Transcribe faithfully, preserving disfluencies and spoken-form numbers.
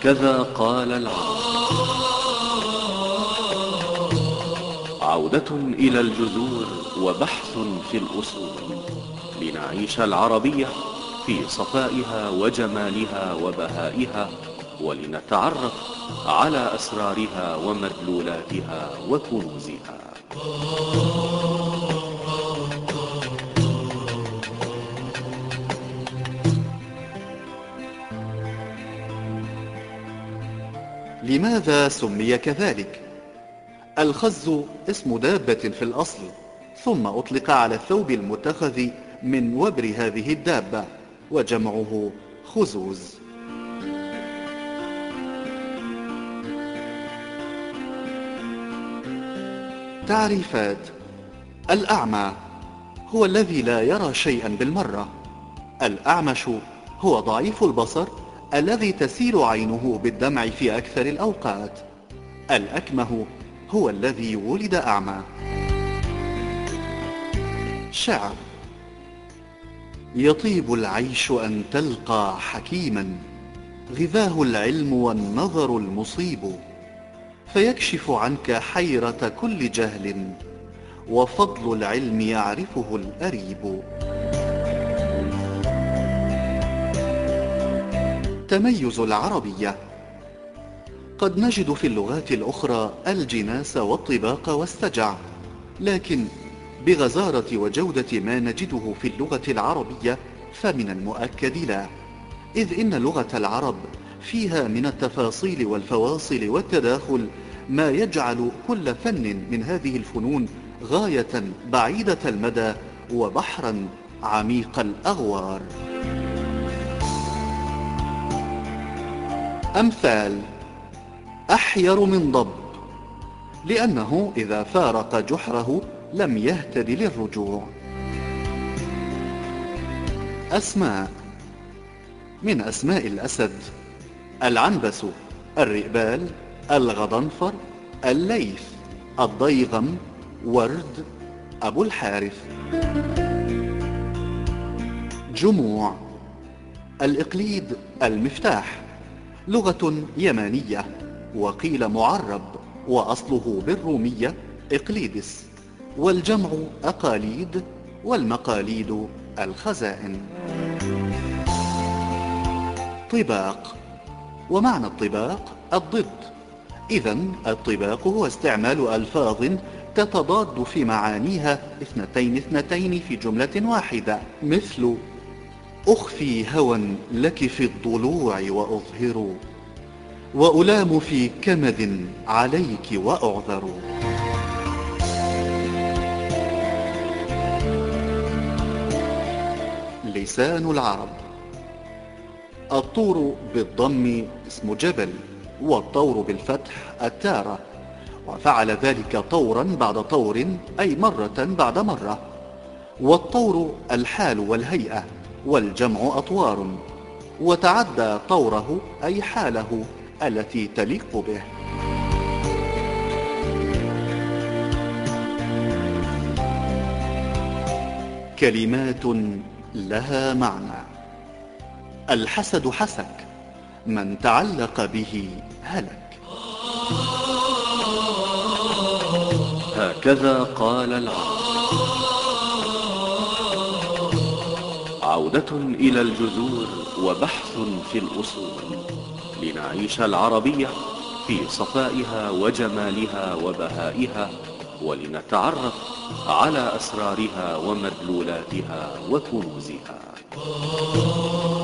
هكذا قال العرب. عودة إلى الجذور وبحث في الأصول، لنعيش العربية في صفائها وجمالها وبهائها، ولنتعرف على أسرارها ومدلولاتها وكنوزها. لماذا سمي كذلك؟ الخز اسم دابة في الأصل، ثم أطلق على الثوب المتخذ من وبر هذه الدابة، وجمعه خزوز. تعريفات: الأعمى هو الذي لا يرى شيئا بالمرة. الأعمش هو ضعيف البصر الذي تسيل عينه بالدمع في أكثر الأوقات. الأكمه هو الذي ولد أعمى. شعر: يطيب العيش أن تلقى حكيما، غذاه العلم والنظر المصيب، فيكشف عنك حيرة كل جهل، وفضل العلم يعرفه الأريب. تميز العربية: قد نجد في اللغات الأخرى الجناس والطباق والسجع، لكن بغزارة وجودة ما نجده في اللغة العربية فمن المؤكد لا، إذ إن لغة العرب فيها من التفاصيل والفواصل والتداخل ما يجعل كل فن من هذه الفنون غاية بعيدة المدى وبحرا عميق الأغوار. أمثال: أحير من ضب، لأنه إذا فارق جحره لم يهتد للرجوع. أسماء: من أسماء الأسد: العنبس، الرئبال، الغضنفر، الليث، الضيغم، ورد، أبو الحارث. جموع: الإقليد، المفتاح، لغة يمانية، وقيل معرب، وأصله بالرومية إقليدس، والجمع أقاليد، والمقاليد الخزائن. طباق، ومعنى الطباق الضد، إذن الطباق هو استعمال ألفاظ تتضاد في معانيها اثنتين اثنتين في جملة واحدة، مثل أخفي هوى لك في الضلوع وأظهر، وألام في كمد عليك وأعذر. لسان العرب: الطور بالضم اسم جبل، والطور بالفتح التارة، وفعل ذلك طورا بعد طور أي مرة بعد مرة. والطور الحال والهيئة، والجمع أطوار، وتعدى طوره أي حاله التي تليق به. كلمات لها معنى: الحسد حسك، من تعلق به هلك. هكذا قال العرب. عودة إلى الجذور وبحث في الأصول، لنعيش العربية في صفائها وجمالها وبهائها، ولنتعرف على أسرارها ومدلولاتها وكنوزها.